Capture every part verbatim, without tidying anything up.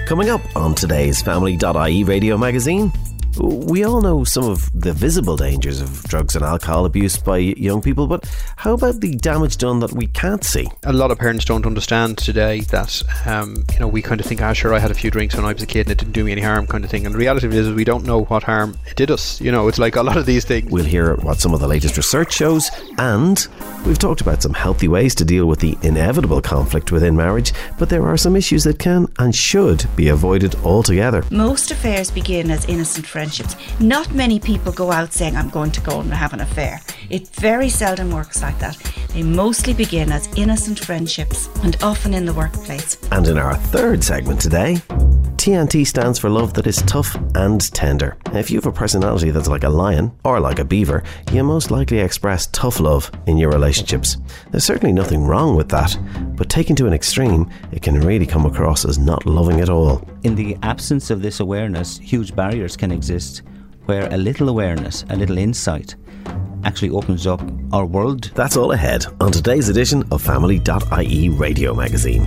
Coming up on today's Family dot I E radio magazine, we all know some of the visible dangers of drugs and alcohol abuse by young people, but how about the damage done that we can't see? A lot of parents don't understand today that, um, you know, we kind of think, ah, sure, I had a few drinks when I was a kid and it didn't do me any harm kind of thing. And the reality of it is we don't know what harm it did us. You know, it's like a lot of these things. We'll hear what some of the latest research shows, and we've talked about some healthy ways to deal with the inevitable conflict within marriage, but there are some issues that can and should be avoided altogether. Most affairs begin as innocent friendships. Not many people go out saying, I'm going to go and have an affair. It very seldom works like that. They mostly begin as innocent friendships, and often in the workplace. And in our third segment today, T N T stands for love that is tough and tender. If you have a personality that's like a lion or like a beaver, you most likely express tough love in your relationships. There's certainly nothing wrong with that, but taken to an extreme, it can really come across as not loving at all. In the absence of this awareness, huge barriers can exist where a little awareness, a little insight actually opens up our world. That's all ahead on today's edition of Family dot I E radio magazine.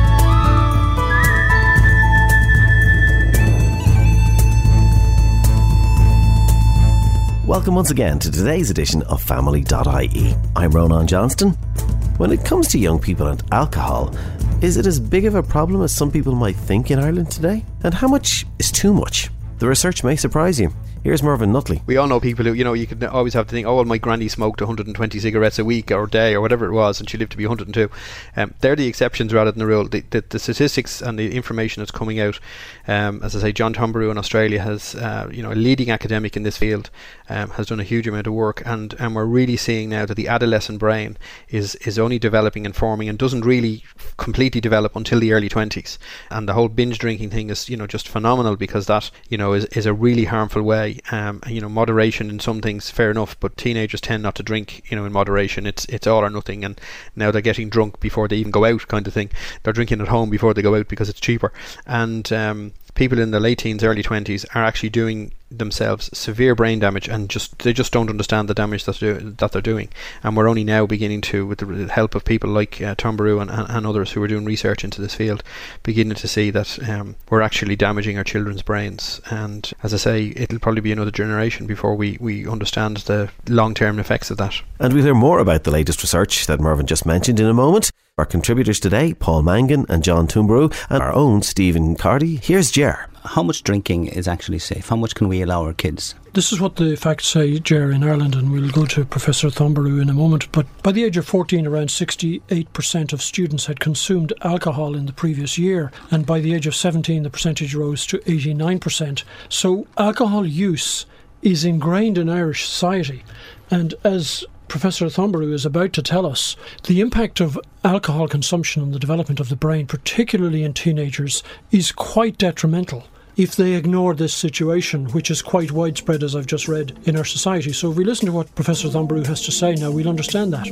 Welcome once again to today's edition of Family dot I E. I'm Ronan Johnston. When it comes to young people and alcohol, is it as big of a problem as some people might think in Ireland today? And how much is too much? The research may surprise you. Here's Mervyn Nutley. We all know people who, you know, you could always have to think, oh, well, my granny smoked one hundred twenty cigarettes a week or a day or whatever it was, and she lived to be one hundred two. Um, they're the exceptions rather than the rule. The, the, the statistics and the information that's coming out, um, as I say, John Tombaru in Australia has, uh, you know, a leading academic in this field, um, has done a huge amount of work, and, and we're really seeing now that the adolescent brain is, is only developing and forming and doesn't really completely develop until the early twenties. And the whole binge drinking thing is, you know, just phenomenal, because that, you know, is, is a really harmful way. Um, you know, moderation in some things, fair enough, but teenagers tend not to drink, you know, in moderation. It's it's all or nothing, and now they're getting drunk before they even go out, kind of thing. They're drinking at home before they go out because it's cheaper. And um, people in the late teens, early twenties are actually doing themselves severe brain damage, and just they just don't understand the damage that they're, that they're doing. And we're only now beginning to, with the help of people like uh, Tombaru and, and, and others who are doing research into this field, beginning to see that um, we're actually damaging our children's brains. And as I say, it'll probably be another generation before we, we understand the long-term effects of that. And we'll hear more about the latest research that Mervyn just mentioned in a moment. Our contributors today, Paul Mangan and John Tombaru, and our own Stephen Cardy. Here's Ger. How much drinking is actually safe? How much can we allow our kids? This is what the facts say, Ger, in Ireland, and we'll go to Professor Tombaru in a moment. But by the age of fourteen, around sixty-eight percent of students had consumed alcohol in the previous year. And by the age of seventeen, the percentage rose to eighty-nine percent. So alcohol use is ingrained in Irish society. And as Professor Tombaru is about to tell us, the impact of alcohol consumption on the development of the brain, particularly in teenagers, is quite detrimental if they ignore this situation, which is quite widespread, as I've just read, in our society. So if we listen to what Professor Tombaru has to say now, we'll understand that.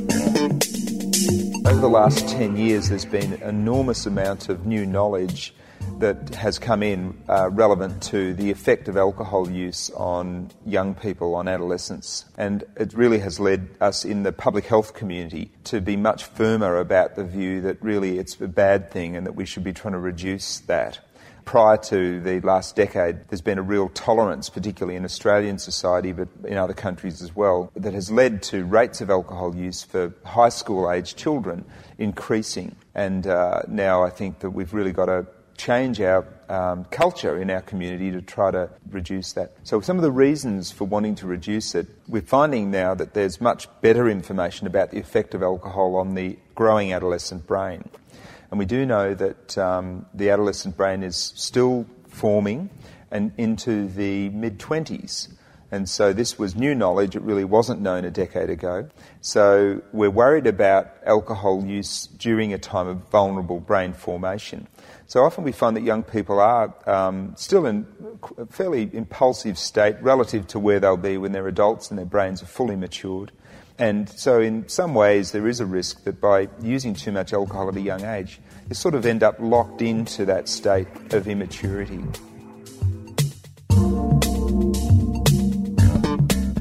Over the last ten years, there's been an enormous amount of new knowledge that has come in uh, relevant to the effect of alcohol use on young people, on adolescents. And it really has led us in the public health community to be much firmer about the view that really it's a bad thing and that we should be trying to reduce that. Prior to the last decade, there's been a real tolerance, particularly in Australian society, but in other countries as well, that has led to rates of alcohol use for high school age children increasing. And uh, now I think that we've really got to change our um, culture in our community to try to reduce that. So some of the reasons for wanting to reduce it, we're finding now that there's much better information about the effect of alcohol on the growing adolescent brain. And we do know that um, the adolescent brain is still forming and into the mid-twenties. And so this was new knowledge. It really wasn't known a decade ago. So we're worried about alcohol use during a time of vulnerable brain formation. So often we find that young people are um, still in a fairly impulsive state relative to where they'll be when they're adults and their brains are fully matured. And so in some ways there is a risk that by using too much alcohol at a young age, you sort of end up locked into that state of immaturity.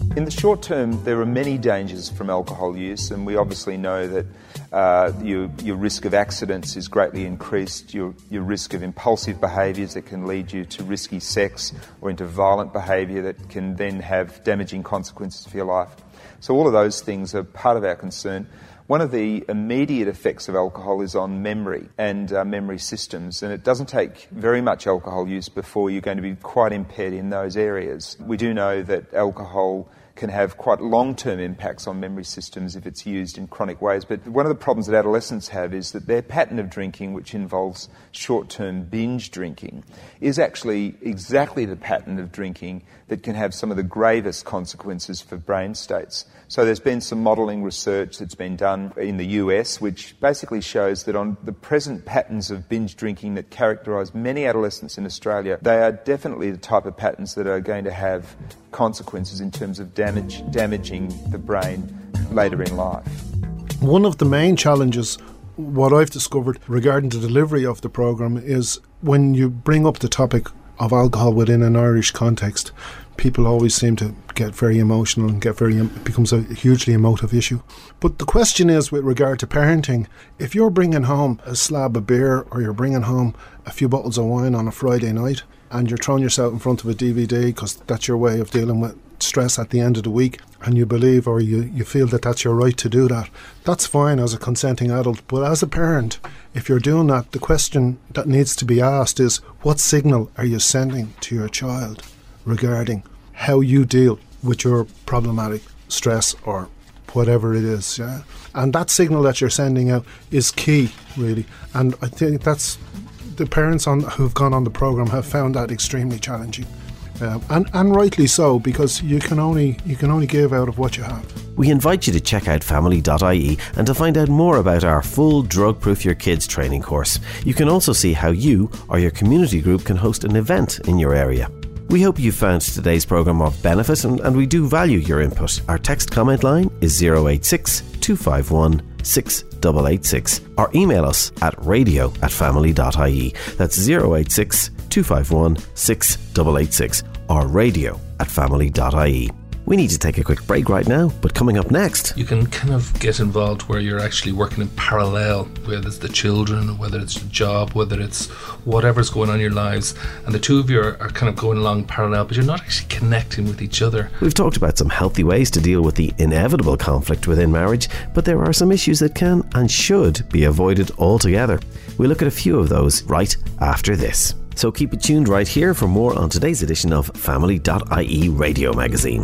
In the short term, there are many dangers from alcohol use, and we obviously know that uh, your, your risk of accidents is greatly increased, your, your risk of impulsive behaviours that can lead you to risky sex or into violent behaviour that can then have damaging consequences for your life. So all of those things are part of our concern. One of the immediate effects of alcohol is on memory and uh, memory systems, and it doesn't take very much alcohol use before you're going to be quite impaired in those areas. We do know that alcohol can have quite long-term impacts on memory systems if it's used in chronic ways. But one of the problems that adolescents have is that their pattern of drinking, which involves short-term binge drinking, is actually exactly the pattern of drinking that can have some of the gravest consequences for brain states. So there's been some modelling research that's been done in the U S which basically shows that on the present patterns of binge drinking that characterise many adolescents in Australia, they are definitely the type of patterns that are going to have consequences in terms of damage, damaging the brain later in life. One of the main challenges, what I've discovered regarding the delivery of the programme, is when you bring up the topic of alcohol within an Irish context, people always seem to get very emotional and get very, it becomes a hugely emotive issue. But the question is, with regard to parenting, if you're bringing home a slab of beer or you're bringing home a few bottles of wine on a Friday night and you're throwing yourself in front of a D V D because that's your way of dealing with stress at the end of the week, and you believe or you, you feel that that's your right to do that, that's fine as a consenting adult. But as a parent, if you're doing that, the question that needs to be asked is, what signal are you sending to your child regarding how you deal with your problematic stress or whatever it is? Yeah? And that signal that you're sending out is key, really. And I think that's, the parents on who've gone on the programme have found that extremely challenging. Uh, and, and rightly so, because you can only you can only give out of what you have. We invite you to check out family dot I E and to find out more about our full Drug Proof Your Kids training course. You can also see how you or your community group can host an event in your area. We hope you found today's programme of benefit, and, and we do value your input. Our text comment line is zero eight six, two five one, six eight eight six, or email us at radio at family dot I E. That's zero eight six, two five one, six eight eight six, or radio at family dot I E. We need to take a quick break right now, but coming up next, you can kind of get involved where you're actually working in parallel, whether it's the children, whether it's the job, whether it's whatever's going on in your lives, and the two of you are, are kind of going along parallel, but you're not actually connecting with each other. We've talked about some healthy ways to deal with the inevitable conflict within marriage, but there are some issues that can and should be avoided altogether. We'll look at a few of those right after this. So keep it tuned right here for more on today's edition of family dot I E Radio Magazine.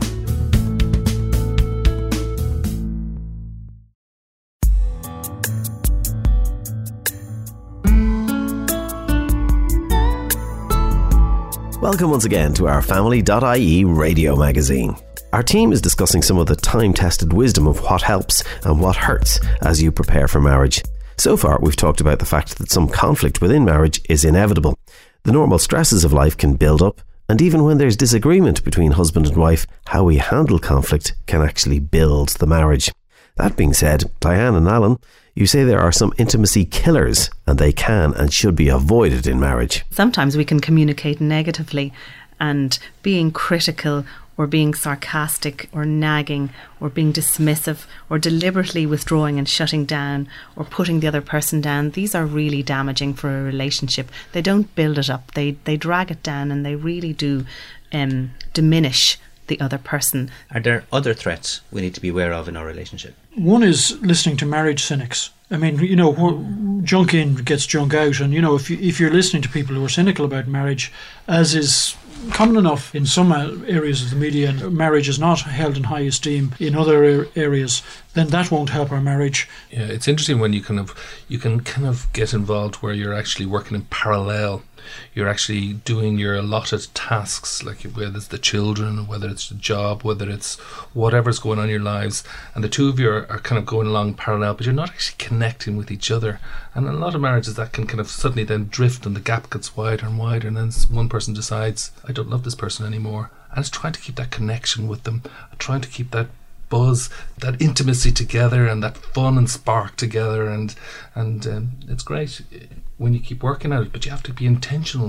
Welcome once again to our family dot I E Radio Magazine. Our team is discussing some of the time-tested wisdom of what helps and what hurts as you prepare for marriage. So far, we've talked about the fact that some conflict within marriage is inevitable. The normal stresses of life can build up, and even when there's disagreement between husband and wife, how we handle conflict can actually build the marriage. That being said, Diane and Alan, you say there are some intimacy killers, and they can and should be avoided in marriage. Sometimes we can communicate negatively, and being critical or being sarcastic or nagging or being dismissive or deliberately withdrawing and shutting down or putting the other person down, these are really damaging for a relationship. They don't build it up, they they drag it down, and they really do um, diminish the other person. Are there other threats we need to be aware of in our relationship? One is listening to marriage cynics. I mean, you know, junk in gets junk out, and you know, if you, if you're listening to people who are cynical about marriage, as is common enough in some areas of the media, and marriage is not held in high esteem in other areas, then that won't help our marriage. Yeah, it's interesting when you kind of you can kind of get involved where you're actually working in parallel. You're actually doing your allotted tasks, like whether it's the children, whether it's the job, whether it's whatever's going on in your lives, and the two of you are, are kind of going along parallel, but you're not actually connecting with each other. And a lot of marriages that can kind of suddenly then drift, and the gap gets wider and wider, and then one person decides, I don't love this person anymore, and it's trying to keep that connection with them, trying to keep that buzz, that intimacy together, and that fun and spark together, and and um, it's great when you keep working at it, but you have to be intentional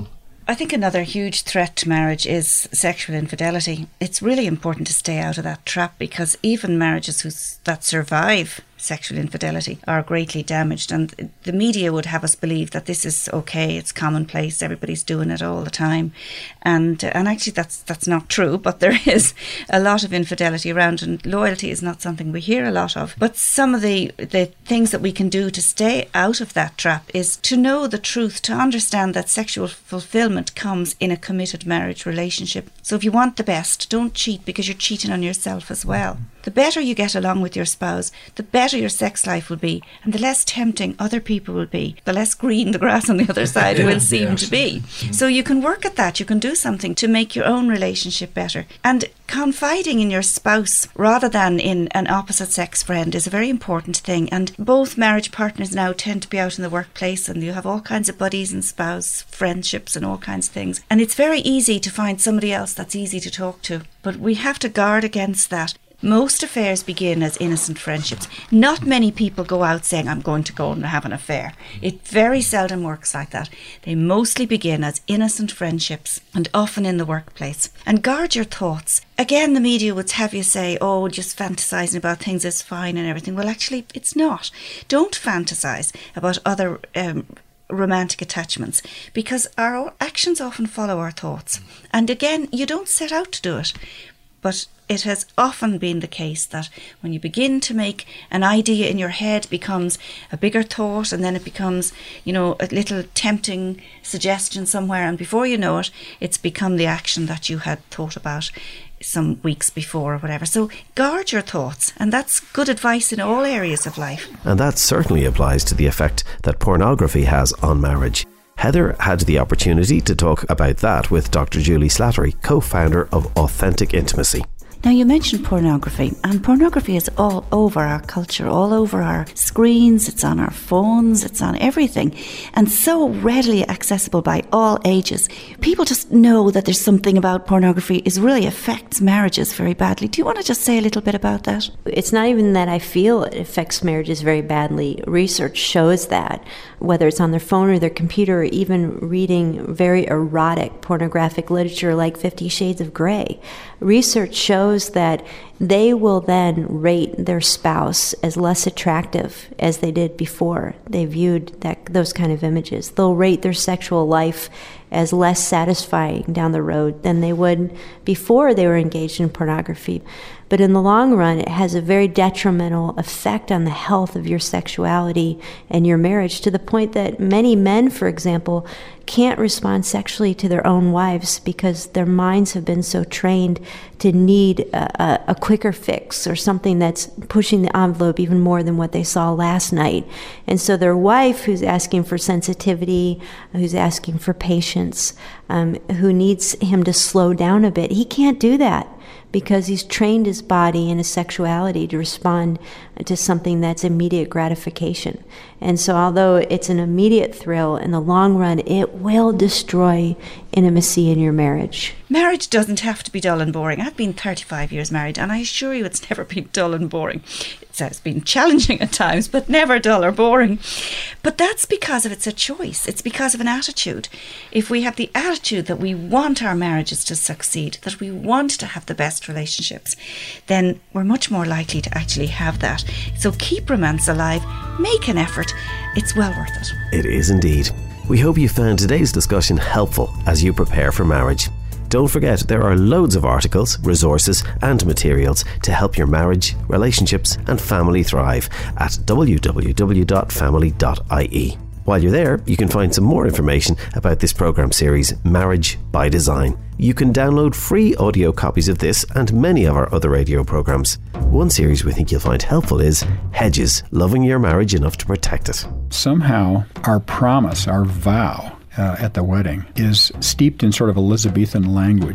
I think another huge threat to marriage is sexual infidelity. It's really important to stay out of that trap, because even marriages who's, that survive sexual infidelity are greatly damaged, and the media would have us believe that this is okay, it's commonplace, everybody's doing it all the time, and uh, and actually that's that's not true. But there is a lot of infidelity around, and loyalty is not something we hear a lot of. But some of the the things that we can do to stay out of that trap is to know the truth, to understand that sexual fulfillment comes in a committed marriage relationship. So if you want the best, don't cheat, because you're cheating on yourself as well. The better you get along with your spouse, the better your sex life will be, and the less tempting other people will be, the less green the grass on the other side will seem yes. to be. So you can work at that, you can do something to make your own relationship better. And confiding in your spouse rather than in an opposite sex friend is a very important thing. And both marriage partners now tend to be out in the workplace, and you have all kinds of buddies and spouse friendships and all kinds of things. And it's very easy to find somebody else that's easy to talk to. But we have to guard against that. Most affairs begin as innocent friendships. Not many people go out saying, I'm going to go and have an affair. It very seldom works like that. They mostly begin as innocent friendships, and often in the workplace. And guard your thoughts. Again, the media would have you say, oh, just fantasising about things is fine and everything. Well, actually, it's not. Don't fantasise about other um, romantic attachments, because our actions often follow our thoughts. And again, you don't set out to do it. But it has often been the case that when you begin to make an idea in your head becomes a bigger thought, and then it becomes, you know, a little tempting suggestion somewhere, and before you know it, it's become the action that you had thought about some weeks before or whatever. So guard your thoughts, and that's good advice in all areas of life. And that certainly applies to the effect that pornography has on marriage. Heather had the opportunity to talk about that with Doctor Julie Slattery, co-founder of Authentic Intimacy. Now, you mentioned pornography, and pornography is all over our culture, all over our screens, it's on our phones, it's on everything, and so readily accessible by all ages. People just know that there's something about pornography is really affects marriages very badly. Do you want to just say a little bit about that? It's not even that I feel it affects marriages very badly. Research shows that, whether it's on their phone or their computer, or even reading very erotic pornographic literature like Fifty Shades of Grey, research shows that they will then rate their spouse as less attractive as they did before they viewed that those kind of images. They'll rate their sexual life as less satisfying down the road than they would before they were engaged in pornography. But in the long run, it has a very detrimental effect on the health of your sexuality and your marriage, to the point that many men, for example, can't respond sexually to their own wives because their minds have been so trained to need a, a, a quicker fix, or something that's pushing the envelope even more than what they saw last night. And so their wife, who's asking for sensitivity, who's asking for patience, um, who needs him to slow down a bit, he can't do that, because he's trained his body and his sexuality to respond to something that's immediate gratification. And so although it's an immediate thrill, in the long run, it will destroy intimacy in your marriage. Marriage doesn't have to be dull and boring. I've been thirty-five years married, and I assure you it's never been dull and boring. It's been challenging at times, but never dull or boring. But that's because of it's a choice. It's because of an attitude. If we have the attitude that we want our marriages to succeed, that we want to have the best relationships, then we're much more likely to actually have that. So keep romance alive, make an effort. It's well worth it. It is indeed. We hope you found today's discussion helpful as you prepare for marriage. Don't forget, there are loads of articles, resources and materials to help your marriage, relationships and family thrive at w w w dot family dot i e. While you're there, you can find some more information about this programme series, Marriage by Design. You can download free audio copies of this and many of our other radio programmes. One series we think you'll find helpful is Hedges, Loving Your Marriage Enough to Protect It. Somehow, our promise, our vow uh, at the wedding is steeped in sort of Elizabethan language.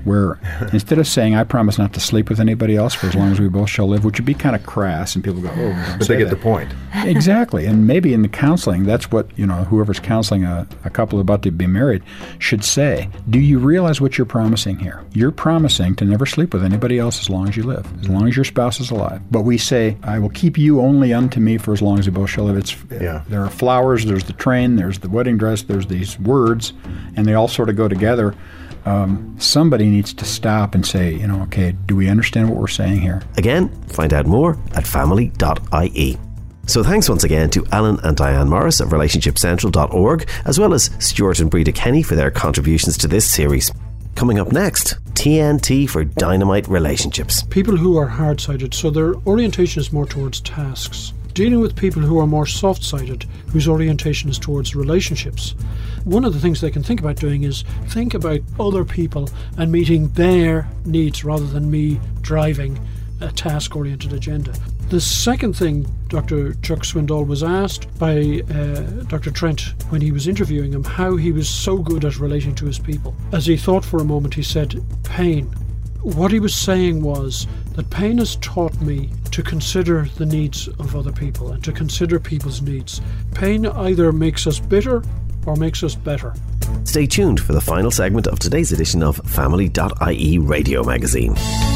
where instead of saying, I promise not to sleep with anybody else for as long as we both shall live, which would be kind of crass, and people go, oh, don't but say they get that. the point. Exactly. And maybe in the counseling, that's what, you know, whoever's counseling a, a couple about to be married should say. Do you realize what you're promising here? You're promising to never sleep with anybody else as long as you live, as long as your spouse is alive. But we say, I will keep you only unto me for as long as we both shall live. It's, yeah. There are flowers, there's the train, there's the wedding dress, there's these words, and they all sort of go together. Um, somebody needs to stop and say, you know, okay, do we understand what we're saying here? Again, find out more at family dot I E. So thanks once again to Alan and Diane Morris of relationship central dot org, as well as Stuart and Breda Kenny for their contributions to this series. Coming up next, T N T for Dynamite Relationships. People who are hard-sided, so their orientation is more towards tasks. Dealing with people who are more soft-sided, whose orientation is towards relationships. One of the things they can think about doing is think about other people and meeting their needs rather than me driving a task-oriented agenda. The second thing Doctor Chuck Swindoll was asked by uh, Doctor Trent when he was interviewing him, how he was so good at relating to his people. As he thought for a moment, he said, pain. What he was saying was that pain has taught me to consider the needs of other people and to consider people's needs. Pain either makes us bitter or makes us better. Stay tuned for the final segment of today's edition of family dot I E Radio Magazine.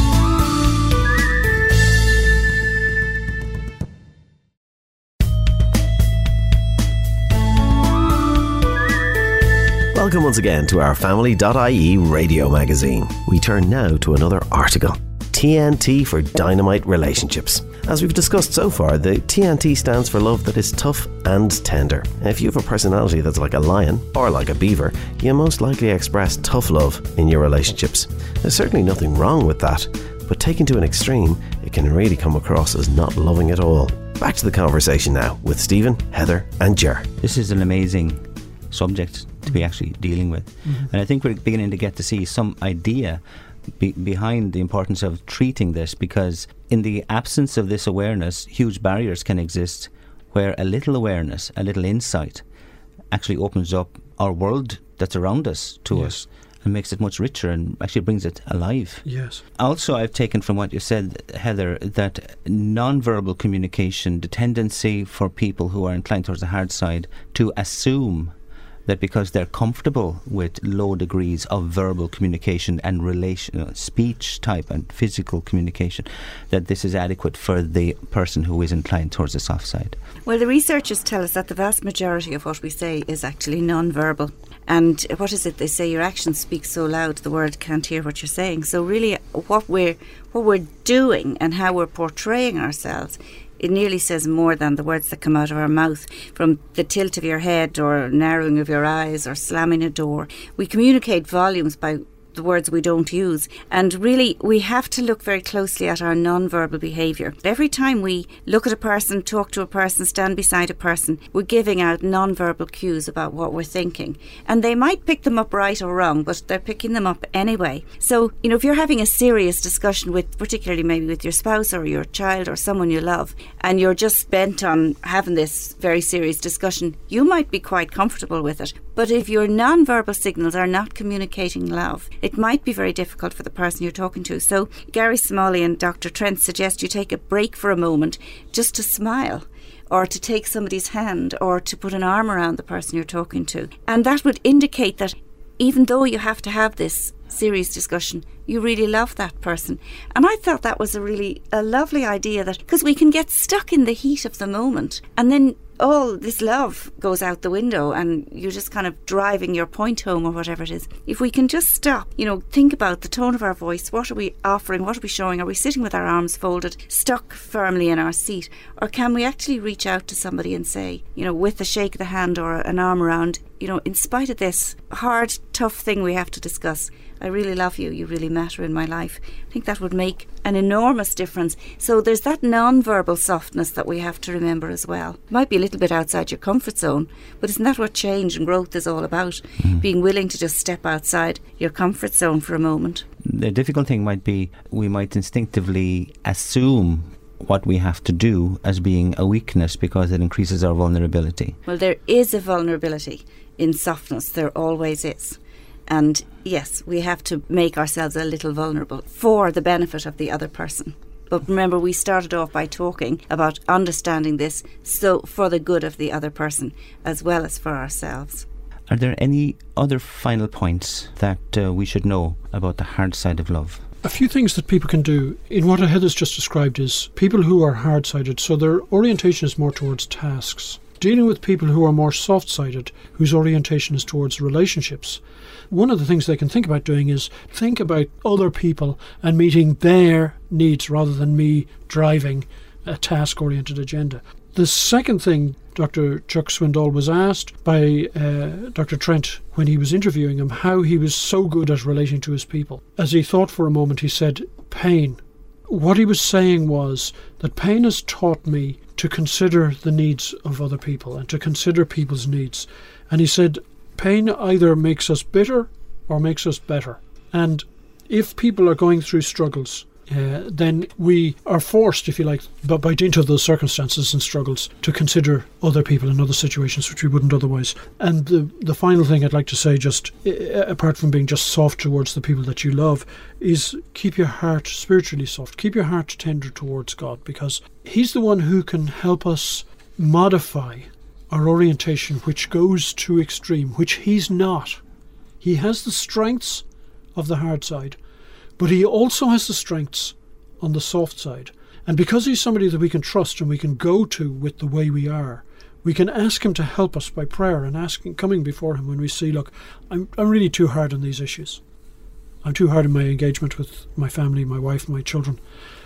Welcome once again to our family dot I E Radio Magazine. We turn now to another article. T N T for Dynamite Relationships. As we've discussed so far, the T N T stands for love that is tough and tender. If you have a personality that's like a lion or like a beaver, you most likely express tough love in your relationships. There's certainly nothing wrong with that, but taken to an extreme, it can really come across as not loving at all. Back to the conversation now with Stephen, Heather and Ger. This is an amazing subject to be actually dealing with. Mm-hmm. And I think we're beginning to get to see some idea be- behind the importance of treating this, because in the absence of this awareness, huge barriers can exist where a little awareness, a little insight actually opens up our world that's around us to yes. us and makes it much richer and actually brings it alive. Yes. Also, I've taken from what you said, Heather, that non-verbal communication, the tendency for people who are inclined towards the hard side to assume that because they're comfortable with low degrees of verbal communication and relation, uh, speech type and physical communication, that this is adequate for the person who is inclined towards the soft side. Well, the researchers tell us that the vast majority of what we say is actually non-verbal. And what is it they say? Your actions speak so loud the world can't hear what you're saying. So really what we're what we're doing and how we're portraying ourselves, it nearly says more than the words that come out of our mouth, from the tilt of your head or narrowing of your eyes or slamming a door. We communicate volumes by the words we don't use, and really we have to look very closely at our non-verbal behaviour. Every time we look at a person, talk to a person, stand beside a person, we're giving out non-verbal cues about what we're thinking, and they might pick them up right or wrong, but they're picking them up anyway. So, you know, if you're having a serious discussion with, particularly maybe with your spouse or your child or someone you love, and you're just bent on having this very serious discussion, you might be quite comfortable with it. But if your non-verbal signals are not communicating love, it might be very difficult for the person you're talking to. So Gary Smalley and Doctor Trent suggest you take a break for a moment just to smile, or to take somebody's hand, or to put an arm around the person you're talking to. And that would indicate that even though you have to have this serious discussion, you really love that person. And I thought that was a really a lovely idea, that because we can get stuck in the heat of the moment, and then all this love goes out the window and you're just kind of driving your point home or whatever it is. If we can just stop, you know, think about the tone of our voice, what are we offering, what are we showing, are we sitting with our arms folded, stuck firmly in our seat, or can we actually reach out to somebody and say, you know, with a shake of the hand or an arm around, you know, in spite of this hard, tough thing we have to discuss, I really love you, you really matter in my life. I think that would make an enormous difference. So there's that non-verbal softness that we have to remember as well. It might be a little bit outside your comfort zone, but isn't that what change and growth is all about? Mm. Being willing to just step outside your comfort zone for a moment. The difficult thing might be we might instinctively assume what we have to do as being a weakness because it increases our vulnerability. Well, there is a vulnerability in softness. There always is. And yes, we have to make ourselves a little vulnerable for the benefit of the other person. But remember, we started off by talking about understanding this so for the good of the other person as well as for ourselves. Are there any other final points that uh, we should know about the hard side of love? A few things that people can do in what Heather's just described is people who are hard-sided, so their orientation is more towards tasks. Dealing with people who are more soft-sided, whose orientation is towards relationships. One of the things they can think about doing is think about other people and meeting their needs rather than me driving a task-oriented agenda. The second thing Doctor Chuck Swindoll was asked by uh, Doctor Trent when he was interviewing him how he was so good at relating to his people. As he thought for a moment, he said, pain. What he was saying was that pain has taught me to consider the needs of other people and to consider people's needs. And he said, pain either makes us bitter or makes us better. And if people are going through struggles, Uh, then we are forced, if you like, but by dint of those circumstances and struggles, to consider other people in other situations which we wouldn't otherwise. And the the final thing I'd like to say, just uh, apart from being just soft towards the people that you love, is keep your heart spiritually soft. Keep your heart tender towards God, because He's the one who can help us modify our orientation, which goes too extreme, which He's not. He has the strengths of the hard side, but He also has the strengths on the soft side. And because He's somebody that we can trust and we can go to with the way we are, we can ask Him to help us by prayer and asking, coming before Him when we see, look, I'm, I'm really too hard on these issues. I'm too hard in my engagement with my family, my wife, my children.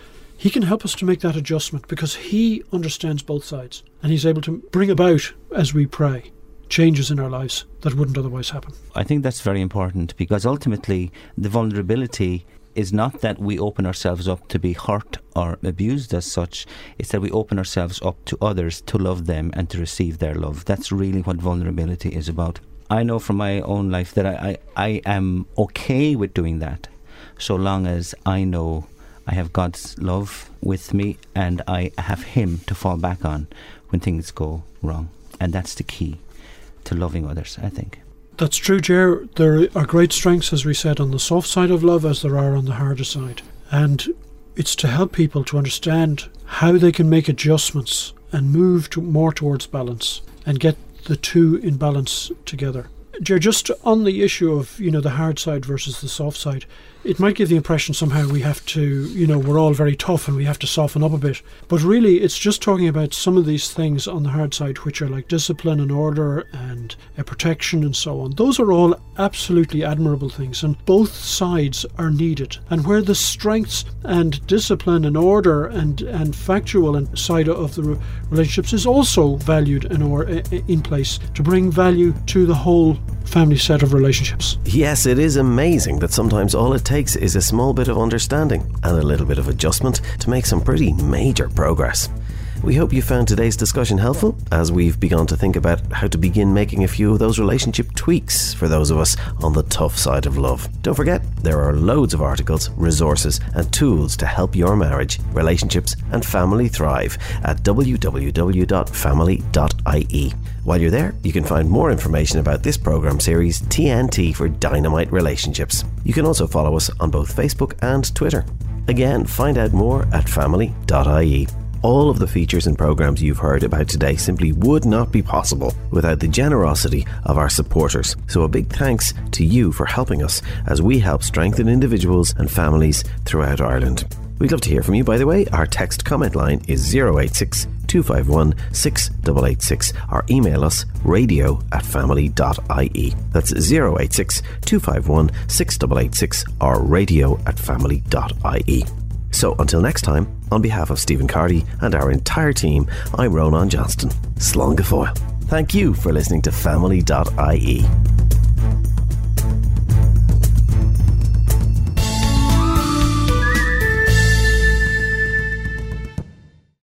He can help us to make that adjustment because He understands both sides. And He's able to bring about, as we pray, changes in our lives that wouldn't otherwise happen. I think that's very important, because ultimately the vulnerability is not that we open ourselves up to be hurt or abused as such. It's that we open ourselves up to others to love them and to receive their love. That's really what vulnerability is about. I know from my own life that I, I, I am okay with doing that, so long as I know I have God's love with me and I have Him to fall back on when things go wrong. And that's the key to loving others, I think. That's true, Ger. There are great strengths, as we said, on the soft side of love as there are on the harder side. And it's to help people to understand how they can make adjustments and move to more towards balance and get the two in balance together. Ger, just on the issue of, you know, the hard side versus the soft side, it might give the impression somehow we have to, you know, we're all very tough and we have to soften up a bit. But really, it's just talking about some of these things on the hard side, which are like discipline and order and uh, protection and so on. Those are all absolutely admirable things, and both sides are needed. And where the strengths and discipline and order and, and factual and side of the re- relationships is also valued and or uh, in place to bring value to the whole family set of relationships. Yes, it is amazing that sometimes all it takes is a small bit of understanding and a little bit of adjustment to make some pretty major progress. We hope you found today's discussion helpful as we've begun to think about how to begin making a few of those relationship tweaks for those of us on the tough side of love. Don't forget, there are loads of articles, resources and tools to help your marriage, relationships and family thrive at w w w dot family dot i e. While you're there, you can find more information about this program series, T N T for Dynamite Relationships. You can also follow us on both Facebook and Twitter. Again, find out more at family dot i e. All of the features and programs you've heard about today simply would not be possible without the generosity of our supporters. So a big thanks to you for helping us as we help strengthen individuals and families throughout Ireland. We'd love to hear from you, by the way. Our text comment line is zero eight six, two five one, six eight eight six or email us radio at family dot i e. That's zero eight six, two five one, six eight eight six or radio at family dot i e. So until next time, on behalf of Stephen Carty and our entire team, I'm Ronan Johnston. Slán go fóill. Thank you for listening to family dot i e.